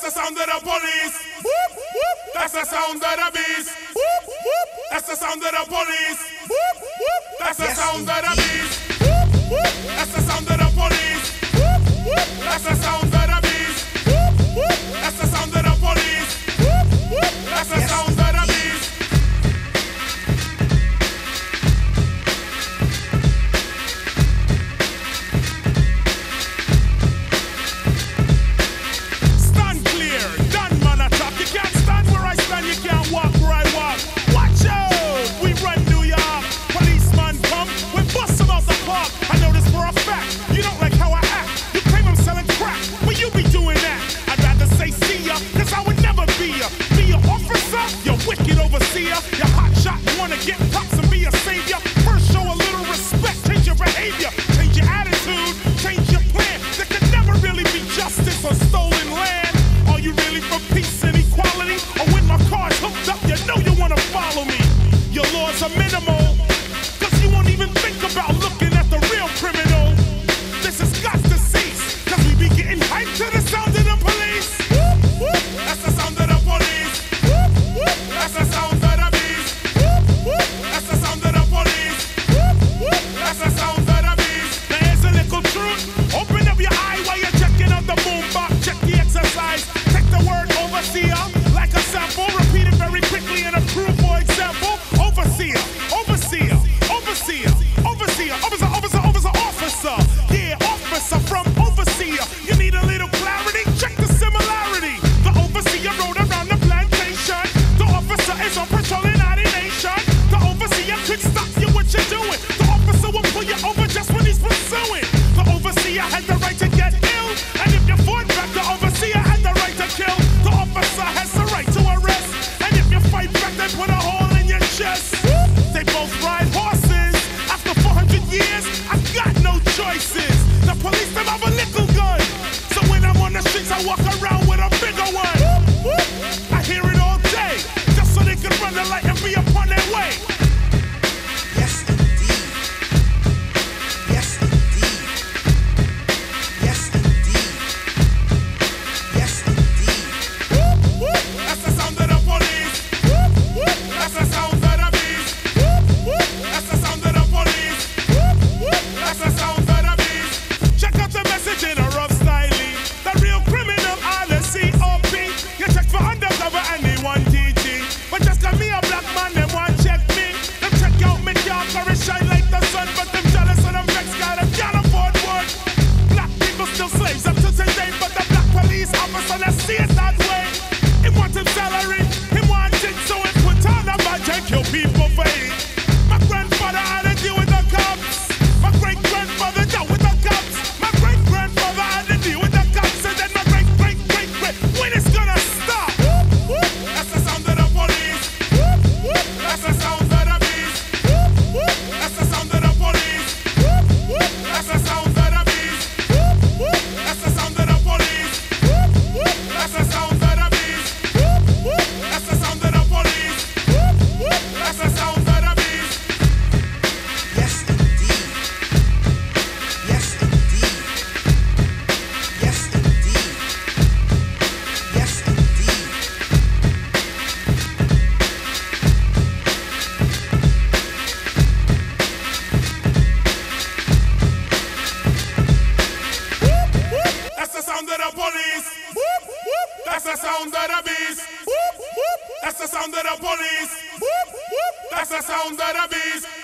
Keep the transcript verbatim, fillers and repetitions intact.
the sound of the police. Whoop, whoop. That's the sound of the beast. Whoop, whoop. That's the sound of the police. Whoop, whoop. That's the sound of the beast. Whoop, whoop. That's the sound of the police. Whoop, whoop. That's the sound of the beast. Whoop, whoop. That's the sound of the police. Whoop, whoop. That's the sound of the beast. You can't walk where I walk. Watch out! We run New York. Policeman come, we bust them out the park. I know this for a fact. You don't like how I act. You claim I'm selling crack. Well, you be doing that. I'd rather say see ya, cause I would never be ya. Be your officer, you wicked overseer. You hot shot, wanna get props and be a savior. First show a little respect, change your behavior. Change your attitude, change your plan. There could never really be justice on stolen land. Are you really for peace and equality? Or when my car's hooked up, you know you wanna follow me. Your laws are minimal, cause you won't even think about looking at the real criminal. This has got to cease, cause we be getting hyped to the sound of the police. Whoop, whoop. That's the sound of the police. Whoop, whoop. That's the sound of the beast. Whoop, whoop. That's the sound of the police. Whoop, whoop. That's the sound of the beast. Now here's a little truth. Open up your eye while you're checking out the boombox. Check the exercise. Take the word overseer like a sample. Repeat it very quickly and approve, for example. Overseer, overseer, overseer, overseer, officer, officer, officer, officer. Yeah, officer from overseer. You need a little clarity? Check the similarity. The overseer rode around the plantation. The officer is on patrol in our nation. The overseer could stop you what you're doing. The officer will pull you over just when he's pursuing. The overseer has the right to get ill. And if you fought back, the overseer had the right to kill. The officer has the right to arrest. And if you fight back, they put a hole in your chest. They both ride horses. After four hundred years, I've got no choices. The police, them have a little gun. So when I'm on the streets, I walk around with a bigger one. I hear it all day, just so they can run the light and be upon their way. Yes, indeed. Yes, indeed. Yes, indeed. Yes, indeed. That's the sound of the police. Whoop, whoop. That's the sound of the beast. Whoop, whoop. That's the sound of the police. Whoop, whoop. That's the sound of the beast. Check out the message in a rough style. The real criminal are the C O P. You check for undercover and they want T G. But just cause me a black man, they want check me. Them check out me dark or it shine like the sun. But them jealous of them vex, got them can't afford one. Black people still slaves up to today. But the black police officer, let's see it that way. He want him salary, he want it, so he put on a badge and kill people for it. My grandfather had to deal with the cops. My great grandfather dealt with the cops. My great grandfather had to deal with the cops. And then my great great great great. When it's gonna stop? That's the sound of the police. Whoop, whoop. That's the sound of the beast. Whoop, whoop. That's the sound of the police. Whoop, whoop. That's the sound of the beast. Whoop, whoop. That's the sound of the police. Whoop, whoop. That's the sound of the beast. Whoop, whoop. That's the sound of the police. Whoop, whoop. That's the sound of the beast. Yes, indeed. Yes, indeed. Yes, indeed. Yes, indeed. That's the sound of the police. Whoop, whoop. That's the sound of the beast. Whoop, whoop. That's the sound of the police. Whoop, whoop. That's the sound of the beast.